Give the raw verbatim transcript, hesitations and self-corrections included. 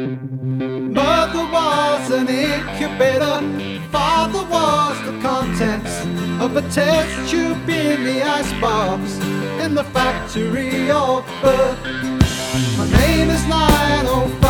Mother was an incubator, father was the contents of a test tube in the icebox in the factory of birth. My name is nine oh five.